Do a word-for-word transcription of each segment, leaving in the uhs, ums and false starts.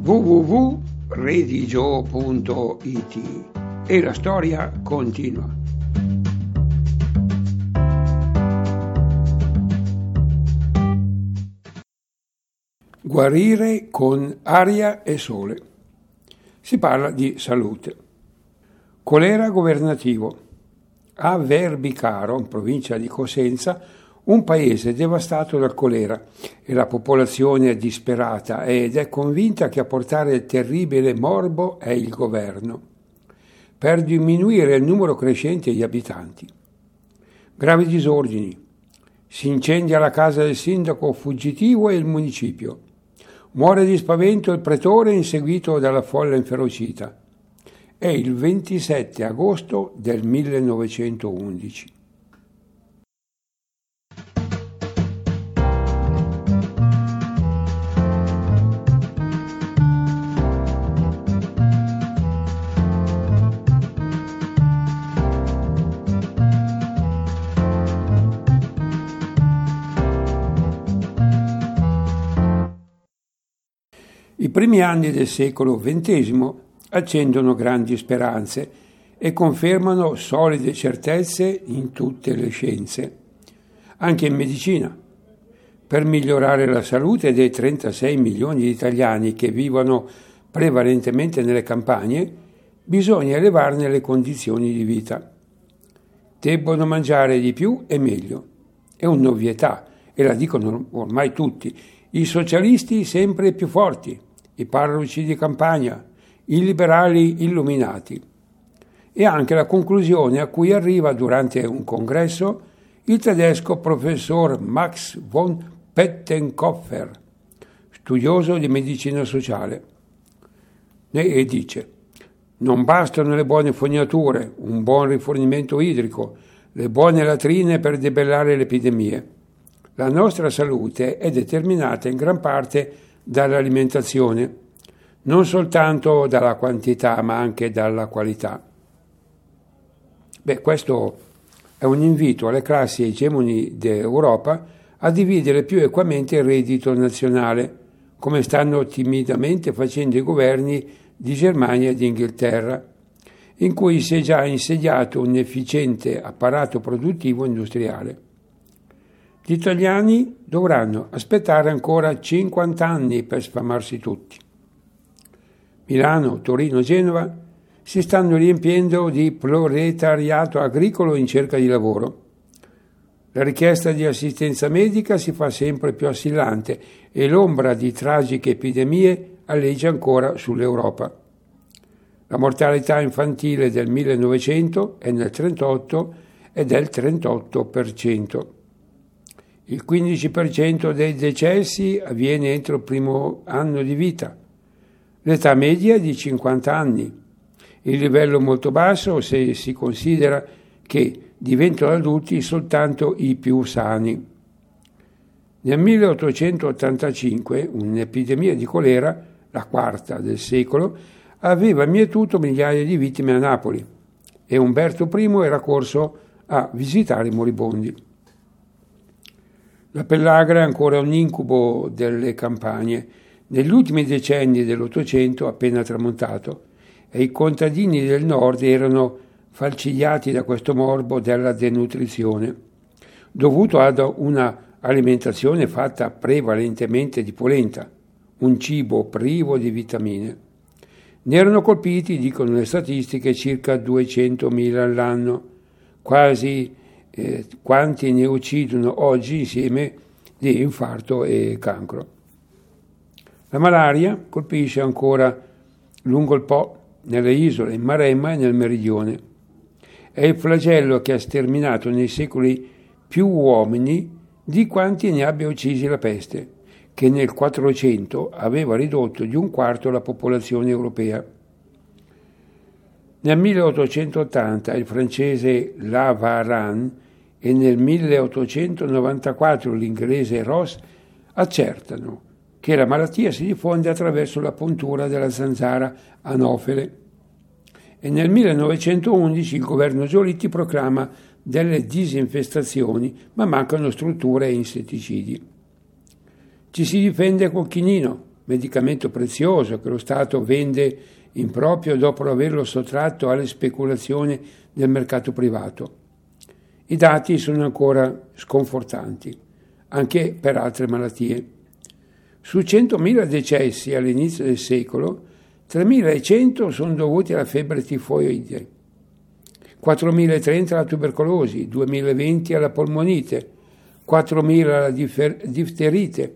w w w punto redigio punto i t e la storia continua. Guarire con aria e sole. Si parla di salute. Colera governativo. A Verbicaro, provincia di Cosenza, un paese devastato dal colera e la popolazione è disperata ed è convinta che a portare il terribile morbo è il governo, per diminuire il numero crescente di abitanti. Gravi disordini. Si incendia la casa del sindaco fuggitivo e il municipio. Muore di spavento il pretore inseguito dalla folla inferocita. È il ventisette agosto del millenovecentoundici. I primi anni del secolo ventesimo accendono grandi speranze e confermano solide certezze in tutte le scienze, anche in medicina. Per migliorare la salute dei trentasei milioni di italiani che vivono prevalentemente nelle campagne, bisogna elevarne le condizioni di vita. Debbono mangiare di più e meglio. È un'ovvietà e la dicono ormai tutti. I socialisti sempre più forti, i parroci di campagna, i liberali illuminati. E anche la conclusione a cui arriva durante un congresso il tedesco professor Max von Pettenkofer, studioso di medicina sociale. E dice: non bastano le buone fognature, un buon rifornimento idrico, le buone latrine per debellare le epidemie. La nostra salute è determinata in gran parte dall'alimentazione, non soltanto dalla quantità ma anche dalla qualità. Beh, questo è un invito alle classi egemoni d'Europa a dividere più equamente il reddito nazionale, come stanno timidamente facendo i governi di Germania e di Inghilterra, in cui si è già insediato un efficiente apparato produttivo industriale. Gli italiani dovranno aspettare ancora cinquanta anni per sfamarsi tutti. Milano, Torino, Genova si stanno riempiendo di proletariato agricolo in cerca di lavoro. La richiesta di assistenza medica si fa sempre più assillante e l'ombra di tragiche epidemie alleggia ancora sull'Europa. La mortalità infantile del millenovecento è nel trentotto è del trentotto per cento. Il quindici per cento dei decessi avviene entro il primo anno di vita. L'età media è di cinquanta anni. Il livello molto basso se si considera che diventano adulti soltanto i più sani. Nel milleottocentottantacinque un'epidemia di colera, la quarta del secolo, aveva mietuto migliaia di vittime a Napoli e Umberto I era corso a visitare i moribondi. La pellagra è ancora un incubo delle campagne. Negli ultimi decenni dell'Ottocento, appena tramontato, e i contadini del nord erano falcidiati da questo morbo della denutrizione, dovuto ad una alimentazione fatta prevalentemente di polenta, un cibo privo di vitamine. Ne erano colpiti, dicono le statistiche, circa duecentomila all'anno, quasi eh, quanti ne uccidono oggi insieme di infarto e cancro. La malaria colpisce ancora lungo il Po, nelle isole, in Maremma e nel meridione. È il flagello che ha sterminato nei secoli più uomini di quanti ne abbia uccisi la peste, che nel Quattrocento aveva ridotto di un quarto la popolazione europea. Nel milleottocentottanta il francese Lavaran e nel milleottocentonovantaquattro l'inglese Ross accertano che la malattia si diffonde attraverso la puntura della zanzara anofele. E nel millenovecentoundici il governo Giolitti proclama delle disinfestazioni, ma mancano strutture e insetticidi. Ci si difende col chinino, medicamento prezioso che lo Stato vende in proprio dopo averlo sottratto alle speculazioni del mercato privato. I dati sono ancora sconfortanti, anche per altre malattie. Su centomila decessi all'inizio del secolo, tremilacento sono dovuti alla febbre tifoide, quattromilatrenta alla tubercolosi, duemilaventi alla polmonite, quattromila alla difer- difterite,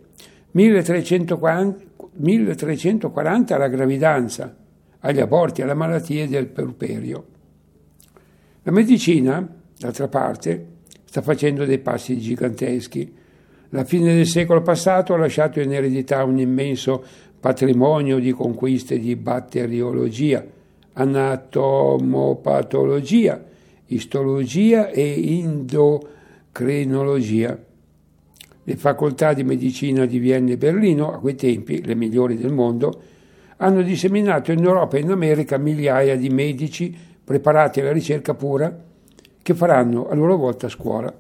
milletrecentoquaranta alla gravidanza, agli aborti, alle malattie del puerperio. La medicina, d'altra parte, sta facendo dei passi giganteschi. La fine del secolo passato ha lasciato in eredità un immenso patrimonio di conquiste di batteriologia, anatomopatologia, istologia e endocrinologia. Le facoltà di medicina di Vienna e Berlino, a quei tempi le migliori del mondo, hanno disseminato in Europa e in America migliaia di medici preparati alla ricerca pura che faranno a loro volta scuola.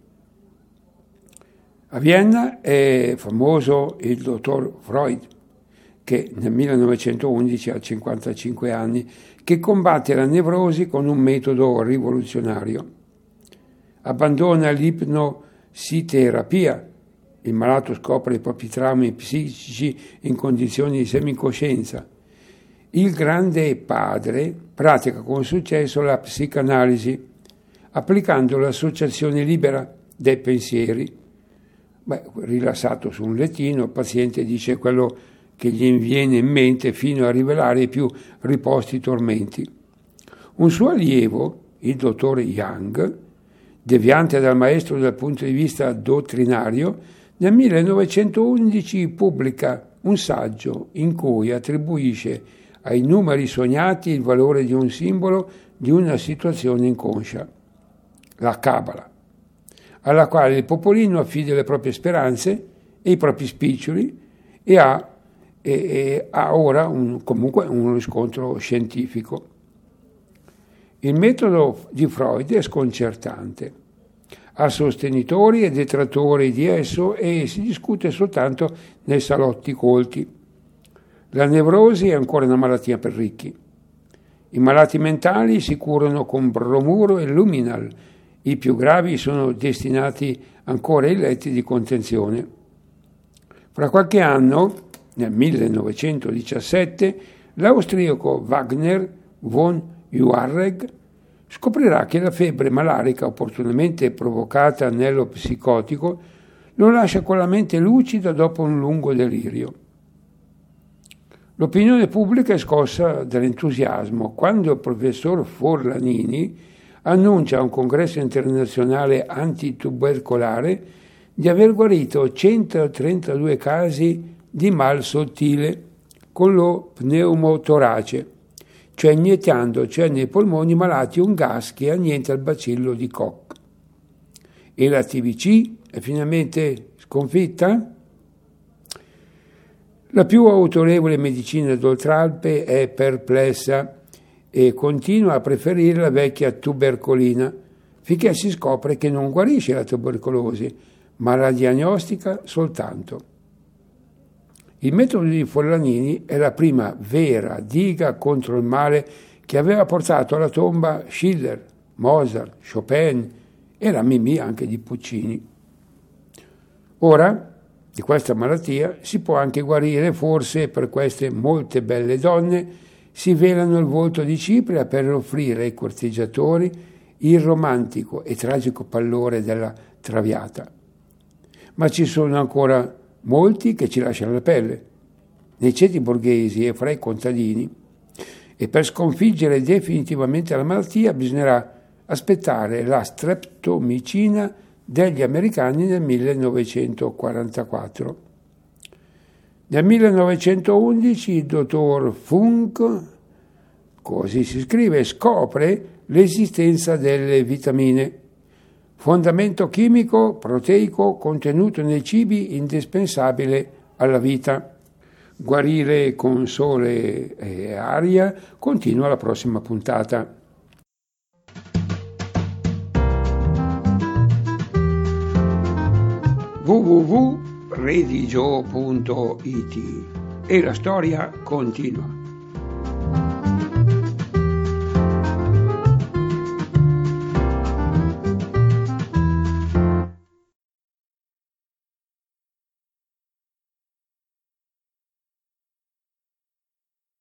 A Vienna è famoso il dottor Freud, che nel millenovecentoundici ha cinquantacinque anni, che combatte la nevrosi con un metodo rivoluzionario. Abbandona l'ipnositerapia. Il malato scopre i propri traumi psichici in condizioni di semicoscienza. Il grande padre pratica con successo la psicanalisi, applicando l'associazione libera dei pensieri. Beh, rilassato su un lettino, il paziente dice quello che gli viene in mente fino a rivelare i più riposti tormenti. Un suo allievo, il dottore Young, deviante dal maestro dal punto di vista dottrinario, nel millenovecentoundici pubblica un saggio in cui attribuisce ai numeri sognati il valore di un simbolo di una situazione inconscia, la Cabala, alla quale il popolino affida le proprie speranze e i propri spiccioli e ha, e, e ha ora un, comunque un riscontro scientifico. Il metodo di Freud è sconcertante. Ha sostenitori e detrattori di esso e si discute soltanto nei salotti colti. La nevrosi è ancora una malattia per ricchi. I malati mentali si curano con bromuro e luminal. I più gravi sono destinati ancora ai letti di contenzione. Fra qualche anno, nel millenovecentodiciassette, l'austriaco Wagner von Juareg scoprirà che la febbre malarica opportunamente provocata nello psicotico lo lascia con la mente lucida dopo un lungo delirio. L'opinione pubblica è scossa dall'entusiasmo quando il professor Forlanini annuncia a un congresso internazionale antitubercolare di aver guarito centotrentadue casi di mal sottile con lo pneumotorace, cioè iniettando cioè nei polmoni malati un gas che annienta il bacillo di Koch. E la T B C è finalmente sconfitta? La più autorevole medicina d'Oltralpe è perplessa e continua a preferire la vecchia tubercolina, finché si scopre che non guarisce la tubercolosi, ma la diagnostica soltanto. Il metodo di Forlanini è la prima vera diga contro il male che aveva portato alla tomba Schiller, Mozart, Chopin e la Mimì anche di Puccini. Ora, di questa malattia si può anche guarire, forse per queste molte belle donne si velano il volto di Cipria per offrire ai corteggiatori il romantico e tragico pallore della Traviata. Ma ci sono ancora molti che ci lasciano la pelle, nei ceti borghesi e fra i contadini, e per sconfiggere definitivamente la malattia bisognerà aspettare la streptomicina degli americani nel millenovecentoquarantaquattro. Nel millenovecentoundici il dottor Funk, così si scrive, scopre l'esistenza delle vitamine, fondamento chimico proteico contenuto nei cibi indispensabile alla vita. Guarire con sole e aria continua la prossima puntata. w w w punto religio punto i t e la storia continua.